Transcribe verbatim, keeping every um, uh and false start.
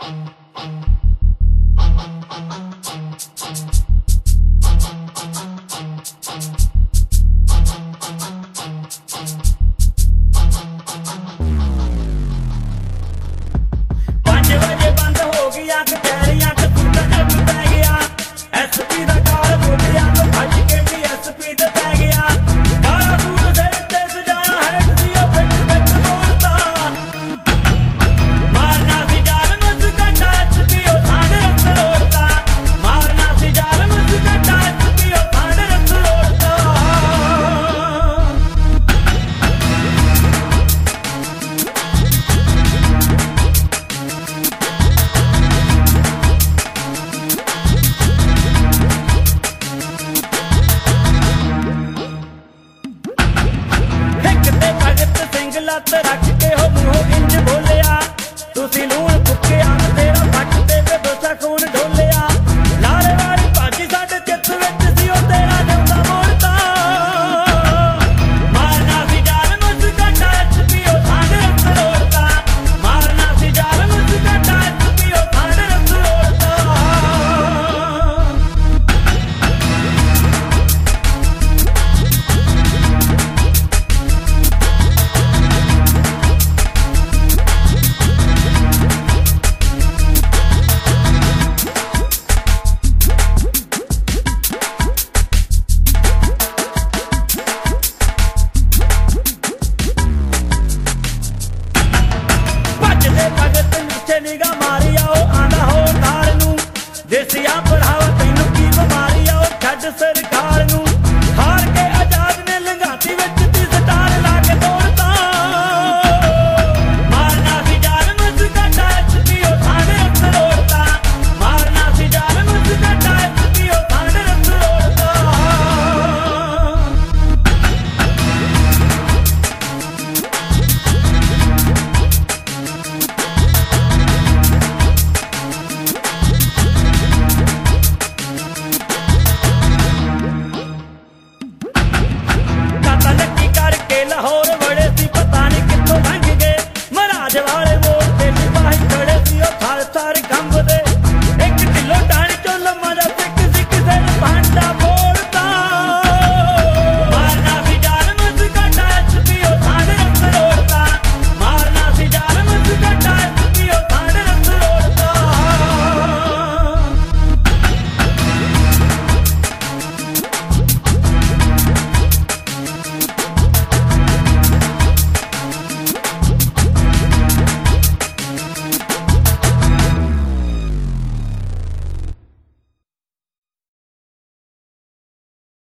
ਲੱਤ ਰੱਖ ਕੇ ਹੋ ਮੂੰਹੋਂ ਇੰਜ ਬੋਲਿਆ, ਤੁਸੀਂ ਲੂਣ ਫੁੱਕਿਆ ਤੇਰਾ ਪੱਟ ਤੇ ਬੇਦੋਸਾ ਖੂਨ ਢੋਲਿਆ। ਲਾਰੇ ਵਾਲੀ ਭਾਜੀ ਸਾਡੇ ਚਿੱਤ ਵਿੱਚ ਸੀ ਉਹ ਤੇਰਾ ਜਿਉਂਦਾ ਮੋੜਤਾ, ਮਾਰਨਾ ਸੀ ਜਾਨ ਮੁਸਕਾ ਟੱਚ ਵੀ ਉਹ ਠੰਡ ਰਸ ਰੋੜਤਾ, ਮਾਰਨਾ ਸੀ ਜਾਨ ਮੁਸਕਾ ਟੱਚ ਵੀ ਉਹ ਠੰਡ ਰਸ ਰੋੜਤਾ। ਨਿਗਾ ਮਾਰੀ ਆਓ ਆਂਦਾ ਹੋ ਤਾਰ ਨੂੰ ਦੇਸੀਆਂ ਪੜਾਵਾ ਤੈਨੂੰ ਕੀ ਬਿਮਾਰੀ ਆਓ ਛੱਡ ਸਰਕਾਰ।